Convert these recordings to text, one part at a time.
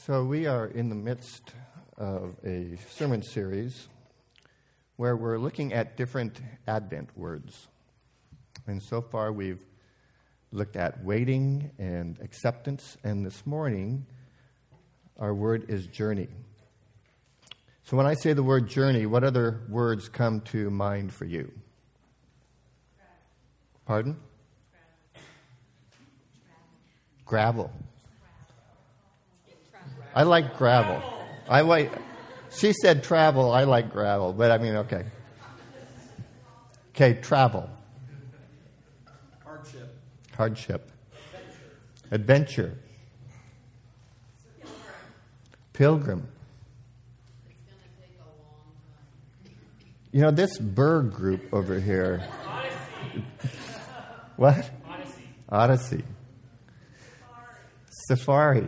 So we are in the midst of a sermon series where we're looking at different Advent words. And so far we've looked at waiting and acceptance, and this morning our word is journey. So when I say the word journey, what other words come to mind for you? Pardon? Gravel. I like gravel. She said travel, I like gravel, but I mean, okay. Okay, travel. Hardship. Adventure. Pilgrim. It's going to take a long time. You know, this Berg group over here. What? Odyssey. Safari.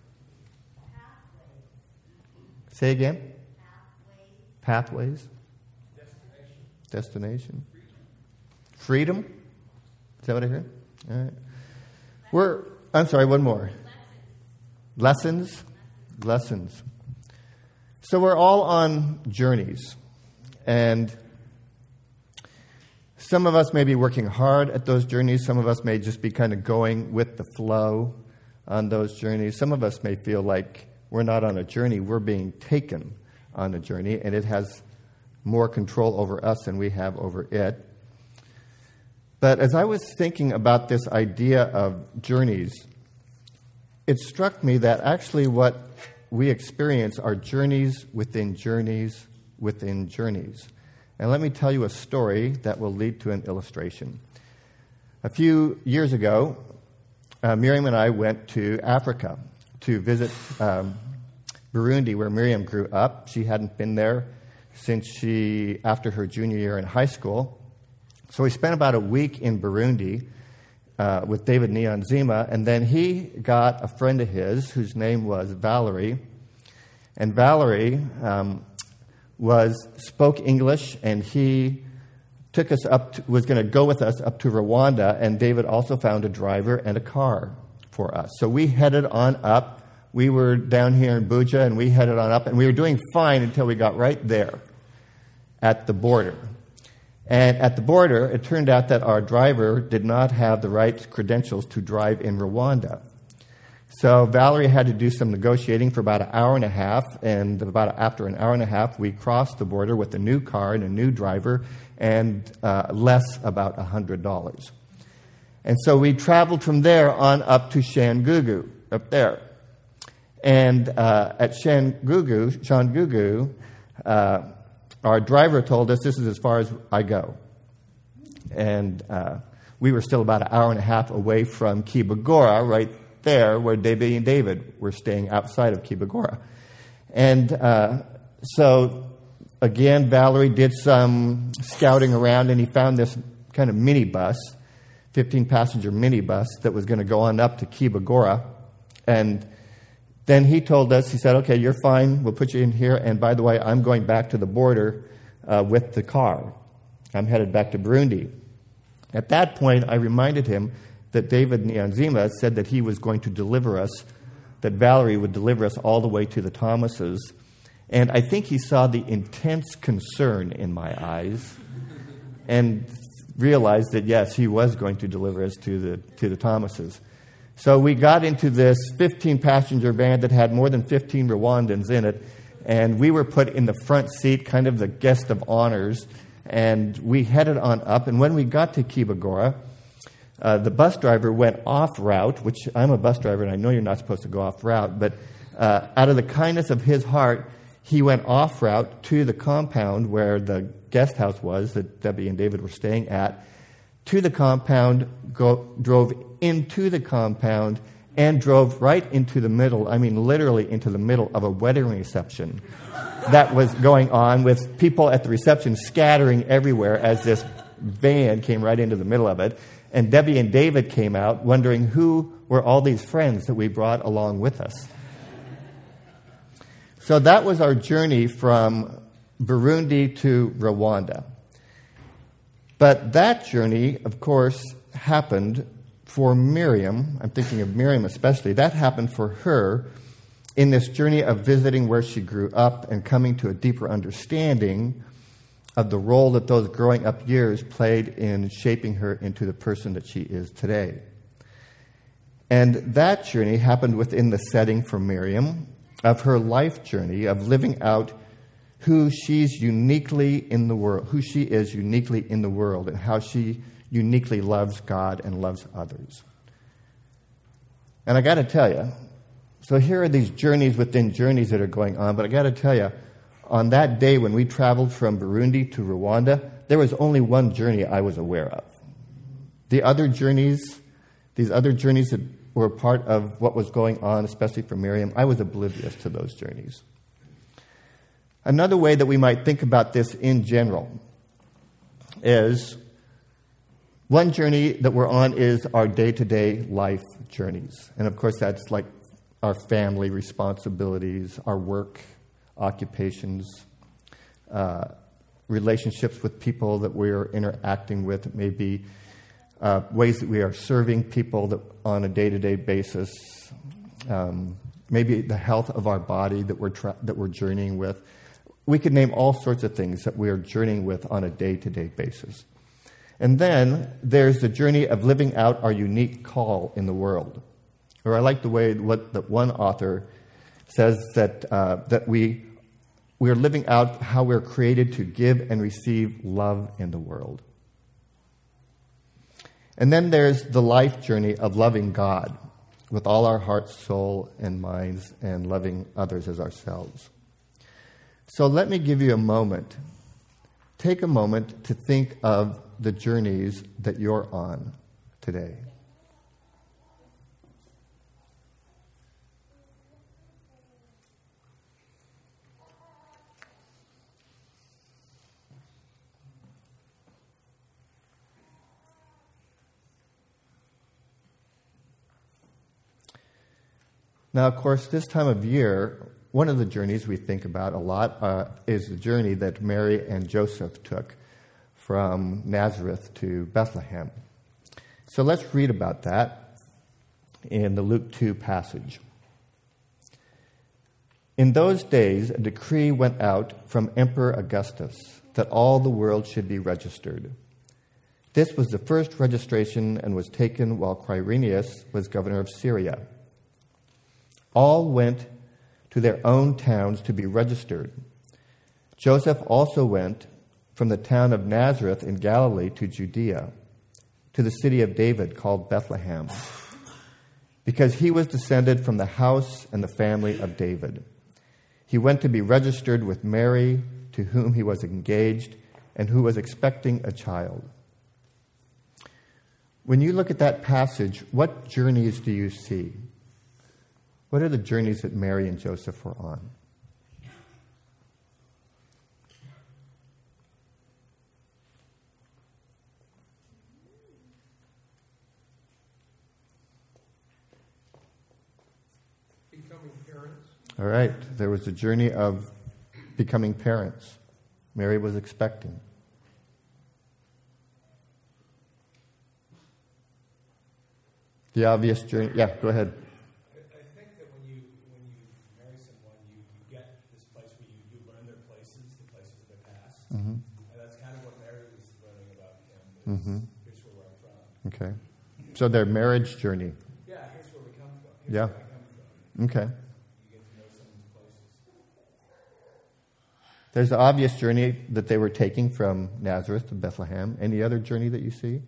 Say again? Pathways. Destination. Freedom. Is that what I heard? All right. I'm sorry, one more. Lessons. So we're all on journeys. And some of us may be working hard at those journeys. Some of us may just be kind of going with the flow on those journeys. Some of us may feel like we're not on a journey, we're being taken on a journey, and it has more control over us than we have over it. But as I was thinking about this idea of journeys, it struck me that actually what we experience are journeys within journeys within journeys. And let me tell you a story that will lead to an illustration. A few years ago, Miriam and I went to Africa to visit Burundi, where Miriam grew up. She hadn't been there since after her junior year in high school. So we spent about a week in Burundi with David Niyonzima, and then he got a friend of his whose name was Valerie. And Valerie spoke English, and he took us was going to go with us up to Rwanda, and David also found a driver and a car for us. So we headed on up. We were down here in Buja, and we headed on up, and we were doing fine until we got right there at the border. And at the border, it turned out that our driver did not have the right credentials to drive in Rwanda. So Valerie had to do some negotiating for about an hour and a half, and after an hour and a half, we crossed the border with a new car and a new driver, and less about $100. And so we traveled from there on up to Shangugu, up there. And at Shangugu, our driver told us, this is as far as I go. And we were still about an hour and a half away from Kibagora, right there where Debbie and David were staying outside of Kibagora. And so, again, Valerie did some scouting around, and he found this kind of minibus, 15-passenger minibus that was going to go on up to Kibagora. And then he told us, he said, okay, you're fine, we'll put you in here, and by the way, I'm going back to the border with the car. I'm headed back to Burundi. At that point, I reminded him that David Niyonzima said that he was going to deliver us, that Valerie would deliver us all the way to the Thomases. And I think he saw the intense concern in my eyes and realized that, yes, he was going to deliver us to the Thomases. So we got into this 15-passenger van that had more than 15 Rwandans in it, and we were put in the front seat, kind of the guest of honors, and we headed on up. And when we got to Kibagora, the bus driver went off route, which I'm a bus driver, and I know you're not supposed to go off route, but out of the kindness of his heart, he went off route to the compound where the guest house was that Debbie and David were staying at, to the compound, drove into the compound, and drove right into the middle, I mean literally into the middle of a wedding reception that was going on, with people at the reception scattering everywhere as this van came right into the middle of it. And Debbie and David came out wondering who were all these friends that we brought along with us. So that was our journey from Burundi to Rwanda. But that journey, of course, happened for Miriam. I'm thinking of Miriam especially. That happened for her in this journey of visiting where she grew up and coming to a deeper understanding of the role that those growing up years played in shaping her into the person that she is today. And that journey happened within the setting for Miriam of her life journey of living out who she's uniquely in the world, who she is uniquely in the world, and how she uniquely loves God and loves others. And I got to tell you, so here are these journeys within journeys that are going on, but I got to tell you, on that day when we traveled from Burundi to Rwanda, there was only one journey I was aware of. The other journeys, these other journeys that were part of what was going on, especially for Miriam, I was oblivious to those journeys. Another way that we might think about this in general is one journey that we're on is our day-to-day life journeys. And of course, that's like our family responsibilities, our work, occupations, relationships with people that we're interacting with, maybe ways that we are serving people that on a day-to-day basis, maybe the health of our body that we're journeying with. We could name all sorts of things that we are journeying with on a day-to-day basis. And then there's the journey of living out our unique call in the world. Or I like the way that one author says that we are living out how we're created to give and receive love in the world. And then there's the life journey of loving God with all our heart, soul, and minds, and loving others as ourselves. So let me give you a moment. Take a moment to think of the journeys that you're on today. Now, of course, this time of year, one of the journeys we think about a lot is the journey that Mary and Joseph took from Nazareth to Bethlehem. So let's read about that in the Luke 2 passage. In those days, a decree went out from Emperor Augustus that all the world should be registered. This was the first registration and was taken while Quirinius was governor of Syria. All went to their own towns to be registered. Joseph also went from the town of Nazareth in Galilee to Judea, to the city of David called Bethlehem, because he was descended from the house and the family of David. He went to be registered with Mary, to whom he was engaged, and who was expecting a child. When you look at that passage, what journeys do you see? What are the journeys that Mary and Joseph were on? Becoming parents. All right. There was a journey of becoming parents. Mary was expecting. The obvious journey. Yeah, go ahead. I think that when you marry someone, you get this place where you learn their places, the places of their past. Mm-hmm. And that's kind of what Mary was learning about him. Here's where I'm from. Okay. So their marriage journey. Yeah, here's where we come from. Yeah. Where I come from. Okay. You get to know someone's places. There's the obvious journey that they were taking from Nazareth to Bethlehem. Any other journey that you see?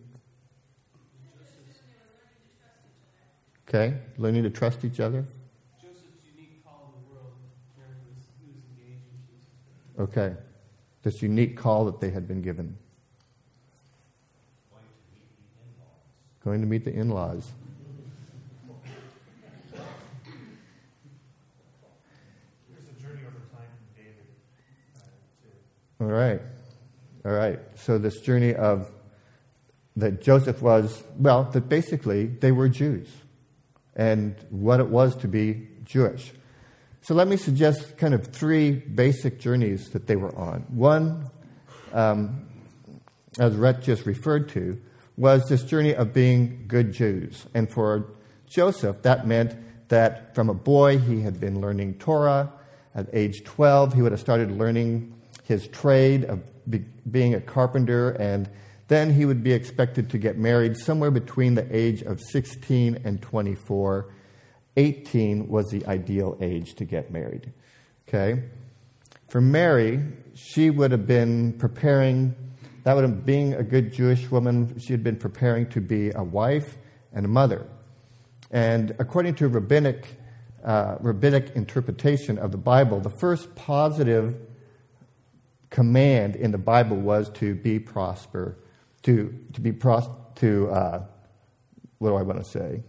Okay. Learning to trust each other. Joseph's unique call in the world. Mary was engaged and she was expecting. Okay. This unique call that they had been given. Going to meet the in-laws. There's a journey over time from David, too. All right. All right. So this journey of that Joseph was, well, that basically they were Jews and what it was to be Jewish. So let me suggest kind of three basic journeys that they were on. One, as Rhett just referred to, was this journey of being good Jews. And for Joseph, that meant that from a boy he had been learning Torah. At age 12, he would have started learning his trade of being a carpenter, and then he would be expected to get married somewhere between the age of 16 and 24. 18 was the ideal age to get married. Okay? For Mary, she would have been preparing, that would have been a good Jewish woman, she had been preparing to be a wife and a mother. And according to rabbinic interpretation of the Bible, the first positive command in the Bible was to be prosper, what do I want to say?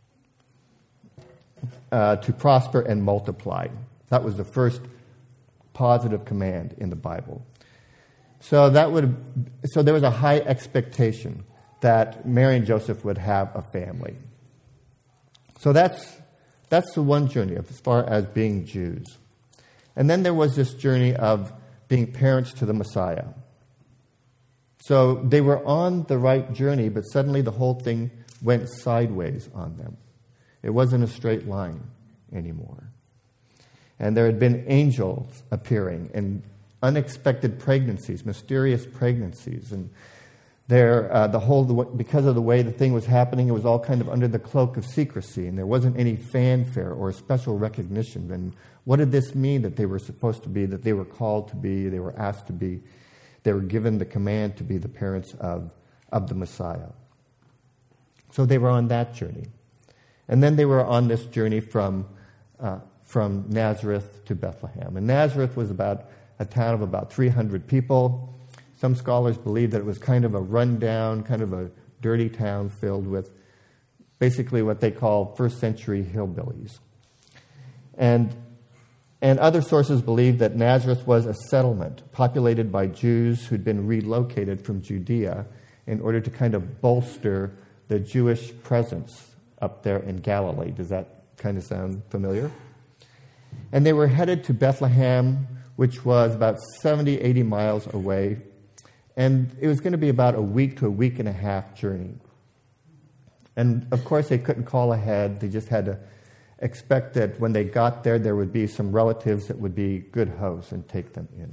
To prosper and multiply. That was the first positive command in the Bible. So there was a high expectation that Mary and Joseph would have a family. So that's the one journey as far as being Jews. And then there was this journey of being parents to the Messiah. So they were on the right journey, but suddenly the whole thing went sideways on them. It wasn't a straight line anymore. And there had been angels appearing and unexpected pregnancies, mysterious pregnancies. And because of the way the thing was happening, it was all kind of under the cloak of secrecy, and there wasn't any fanfare or special recognition. And what did this mean that they were supposed to be, that they were called to be, they were asked to be, they were given the command to be the parents of the Messiah? So they were on that journey. And then they were on this journey from Nazareth to Bethlehem. And Nazareth was about a town of about 300 people. Some scholars believe that it was kind of a rundown, kind of a dirty town filled with basically what they call first century hillbillies. And other sources believe that Nazareth was a settlement populated by Jews who'd been relocated from Judea in order to kind of bolster the Jewish presence up there in Galilee. Does that kind of sound familiar? And they were headed to Bethlehem, which was about 70, 80 miles away. And it was going to be about a week to a week and a half journey. And of course, they couldn't call ahead. They just had to expect that when they got there, there would be some relatives that would be good hosts and take them in.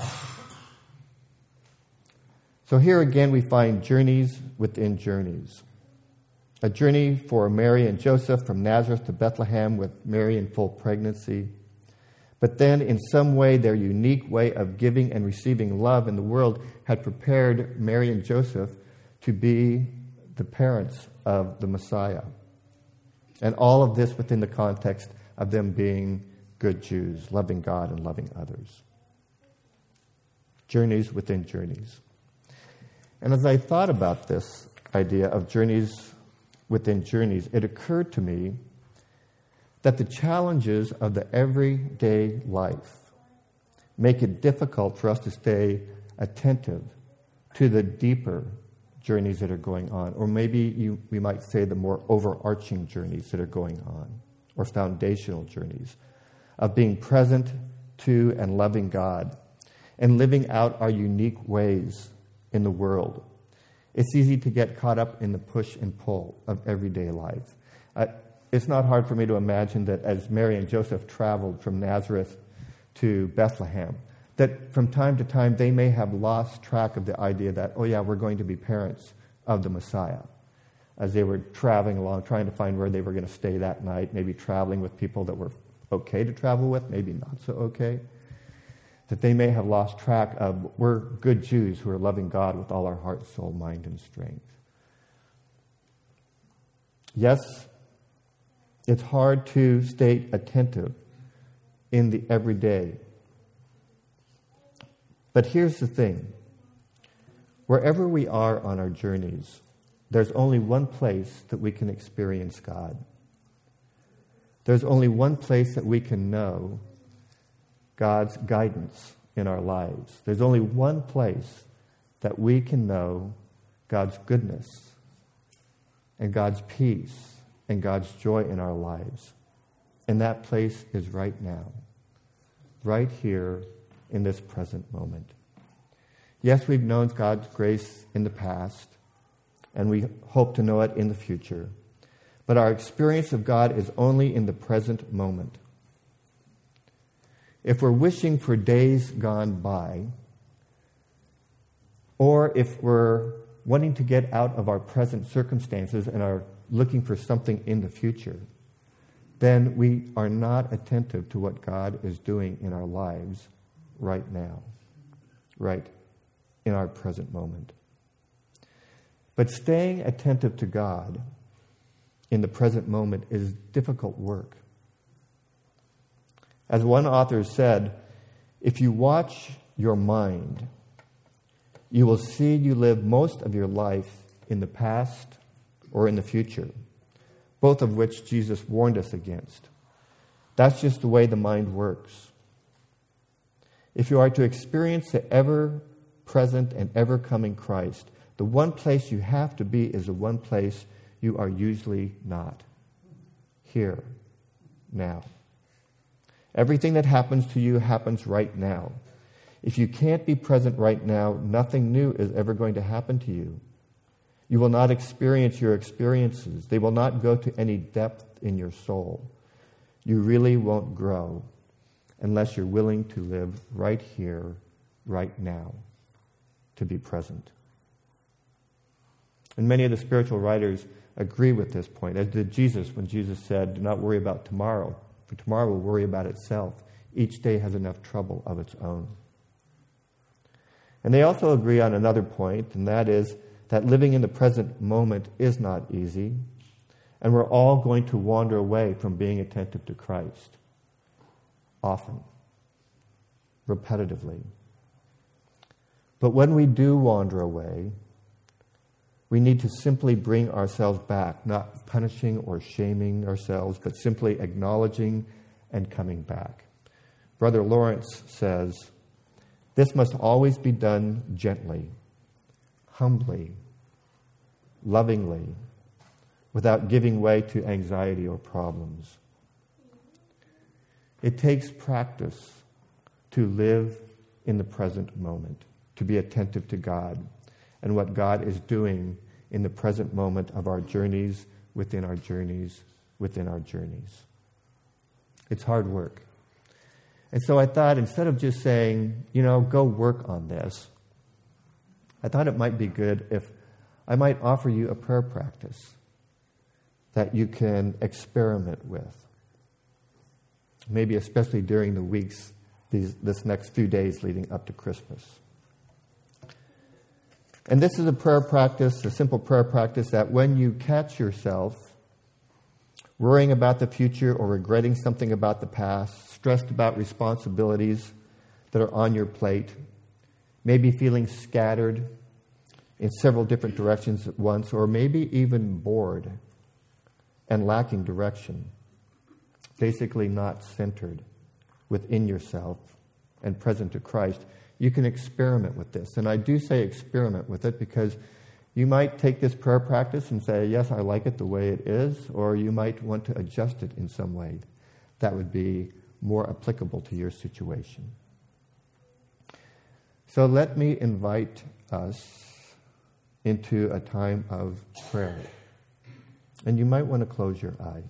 So here again, we find journeys within journeys. A journey for Mary and Joseph from Nazareth to Bethlehem with Mary in full pregnancy. But then, in some way, their unique way of giving and receiving love in the world had prepared Mary and Joseph to be the parents of the Messiah. And all of this within the context of them being good Jews, loving God and loving others. Journeys within journeys. And as I thought about this idea of journeys within journeys, it occurred to me that the challenges of the everyday life make it difficult for us to stay attentive to the deeper journeys that are going on, or maybe we might say the more overarching journeys that are going on, or foundational journeys of being present to and loving God and living out our unique ways in the world. It's easy to get caught up in the push and pull of everyday life. It's not hard for me to imagine that as Mary and Joseph traveled from Nazareth to Bethlehem, that from time to time they may have lost track of the idea that, oh yeah, we're going to be parents of the Messiah. As they were traveling along, trying to find where they were going to stay that night, maybe traveling with people that were okay to travel with, maybe not so okay, that they may have lost track of, we're good Jews who are loving God with all our heart, soul, mind, and strength. Yes, it's hard to stay attentive in the everyday. But here's the thing. Wherever we are on our journeys, there's only one place that we can experience God. There's only one place that we can know God's guidance in our lives. There's only one place that we can know God's goodness and God's peace and God's joy in our lives. And that place is right now, right here in this present moment. Yes, we've known God's grace in the past, and we hope to know it in the future. But our experience of God is only in the present moment. If we're wishing for days gone by, or if we're wanting to get out of our present circumstances and are looking for something in the future, then we are not attentive to what God is doing in our lives right now, right in our present moment. But staying attentive to God in the present moment is difficult work. As one author said, if you watch your mind, you will see you live most of your life in the past or in the future, both of which Jesus warned us against. That's just the way the mind works. If you are to experience the ever-present and ever-coming Christ, the one place you have to be is the one place you are usually not. Here, now. Everything that happens to you happens right now. If you can't be present right now, nothing new is ever going to happen to you. You will not experience your experiences. They will not go to any depth in your soul. You really won't grow unless you're willing to live right here, right now, to be present. And many of the spiritual writers agree with this point, as did Jesus when Jesus said, do not worry about tomorrow, for tomorrow will worry about itself. Each day has enough trouble of its own. And they also agree on another point, and that is that living in the present moment is not easy, and we're all going to wander away from being attentive to Christ, often, repetitively. But when we do wander away, we need to simply bring ourselves back, not punishing or shaming ourselves, but simply acknowledging and coming back. Brother Lawrence says, this must always be done gently, humbly, lovingly, without giving way to anxiety or problems. It takes practice to live in the present moment, to be attentive to God and what God is doing in the present moment of our journeys, within our journeys, within our journeys. It's hard work. And so I thought, instead of just saying, go work on this, I thought it might be good if I might offer you a prayer practice that you can experiment with. Maybe especially during the weeks, this next few days leading up to Christmas. And this is a prayer practice, a simple prayer practice, that when you catch yourself worrying about the future or regretting something about the past, stressed about responsibilities that are on your plate, maybe feeling scattered in several different directions at once, or maybe even bored and lacking direction, basically not centered within yourself and present to Christ, you can experiment with this. And I do say experiment with it because you might take this prayer practice and say, yes, I like it the way it is, or you might want to adjust it in some way that would be more applicable to your situation. So let me invite us into a time of prayer. And you might want to close your eyes.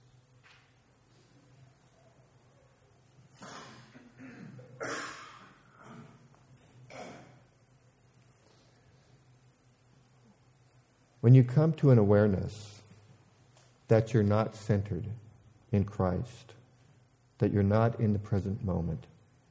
When you come to an awareness that you're not centered in Christ, that you're not in the present moment,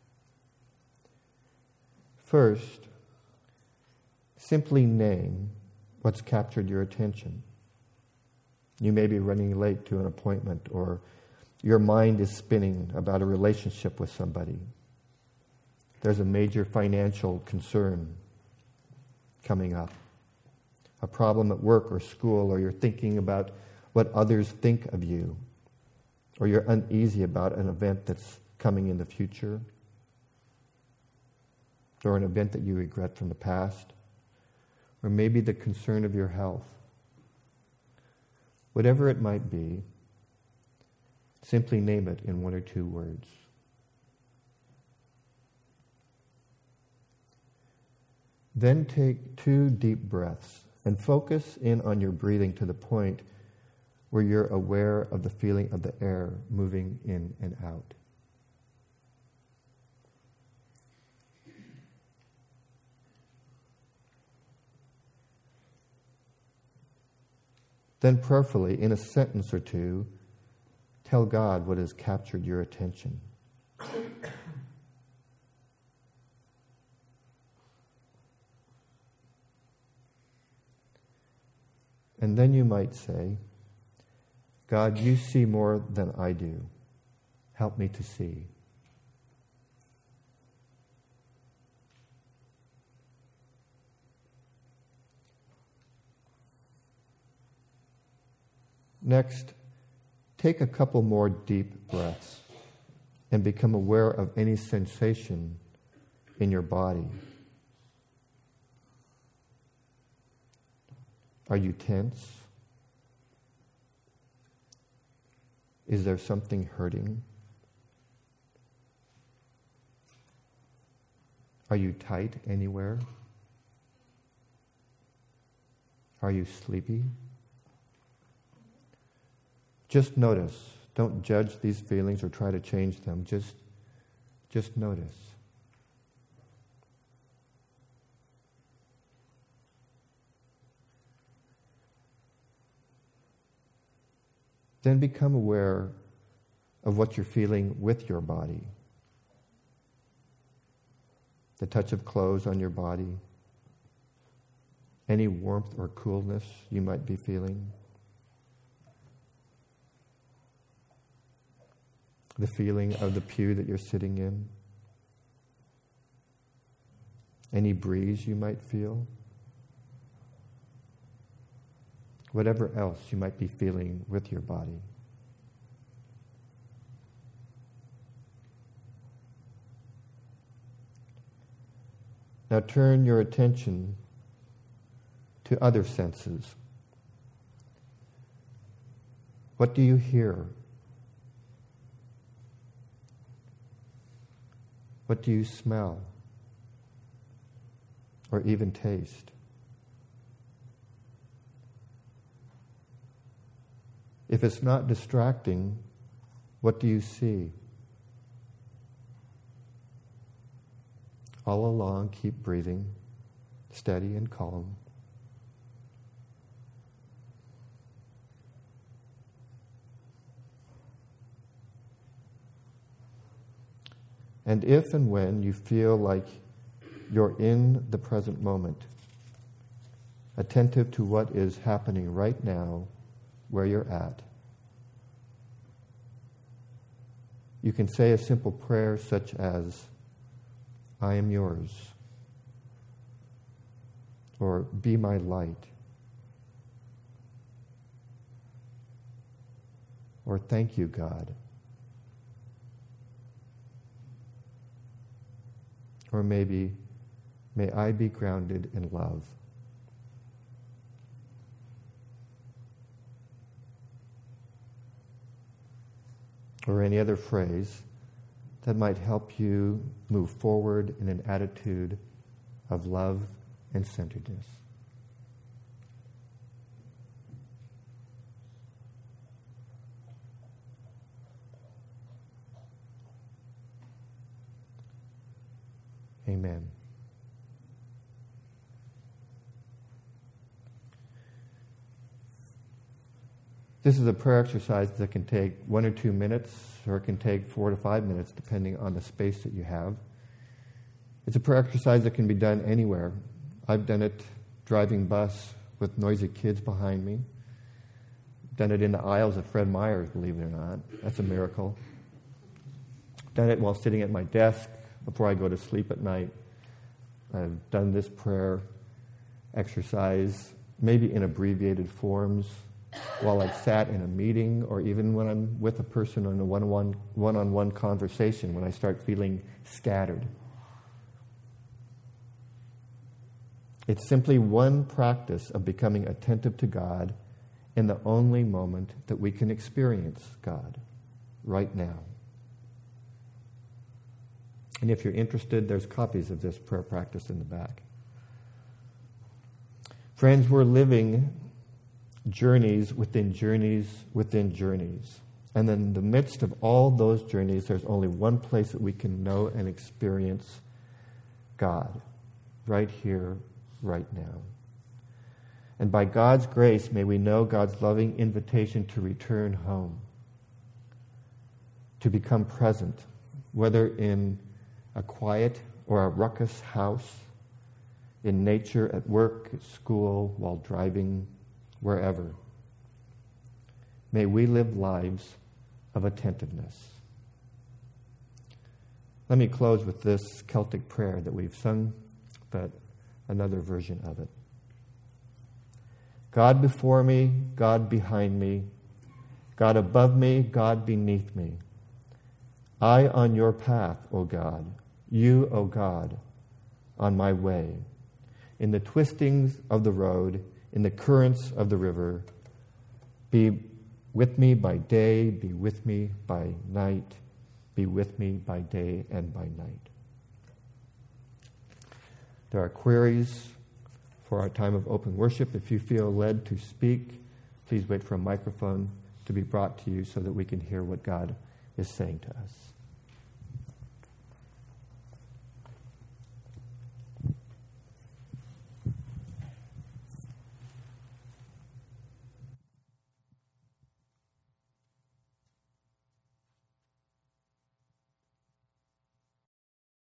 first, simply name what's captured your attention. You may be running late to an appointment, or your mind is spinning about a relationship with somebody. There's a major financial concern coming up. A problem at work or school, or you're thinking about what others think of you, or you're uneasy about an event that's coming in the future, or an event that you regret from the past, or maybe the concern of your health. Whatever it might be, simply name it in one or two words. Then take 2 deep breaths and focus in on your breathing to the point where you're aware of the feeling of the air moving in and out. Then prayerfully, in a sentence or two, tell God what has captured your attention. And then you might say, God, you see more than I do. Help me to see. Next, take a couple more deep breaths and become aware of any sensation in your body. Are you tense? Is there something hurting? Are you tight anywhere? Are you sleepy? Just notice. Don't judge these feelings or try to change them. Just notice. Then become aware of what you're feeling with your body. The touch of clothes on your body. Any warmth or coolness you might be feeling. The feeling of the pew that you're sitting in. Any breeze you might feel. Whatever else you might be feeling with your body. Now turn your attention to other senses. What do you hear? What do you smell? Or even taste? If it's not distracting, what do you see? All along, keep breathing, steady and calm. And if and when you feel like you're in the present moment, attentive to what is happening right now, where you're at, you can say a simple prayer such as, I am yours, or be my light, or thank you, God, or maybe, may I be grounded in love. Or any other phrase that might help you move forward in an attitude of love and centeredness. Amen. This is a prayer exercise that can take 1 or 2 minutes, or it can take 4 to 5 minutes, depending on the space that you have. It's a prayer exercise that can be done anywhere. I've done it driving bus with noisy kids behind me. Done it in the aisles at Fred Meyer's, believe it or not. That's a miracle. Done it while sitting at my desk before I go to sleep at night. I've done this prayer exercise, maybe in abbreviated forms, while I've sat in a meeting, or even when I'm with a person in a one-on-one conversation, when I start feeling scattered. It's simply one practice of becoming attentive to God in the only moment that we can experience God, right now. And if you're interested, there's copies of this prayer practice in the back. Friends, we're living journeys within journeys within journeys. And in the midst of all those journeys, there's only one place that we can know and experience God, right here, right now. And by God's grace, may we know God's loving invitation to return home, to become present, whether in a quiet or a ruckus house, in nature, at work, at school, while driving, wherever. May we live lives of attentiveness. Let me close with this Celtic prayer that we've sung, but another version of it. God before me, God behind me, God above me, God beneath me. I on your path, O God, you, O God, on my way. In the twistings of the road, in the currents of the river, be with me by day, be with me by night, be with me by day and by night. There are queries for our time of open worship. If you feel led to speak, please wait for a microphone to be brought to you so that we can hear what God is saying to us.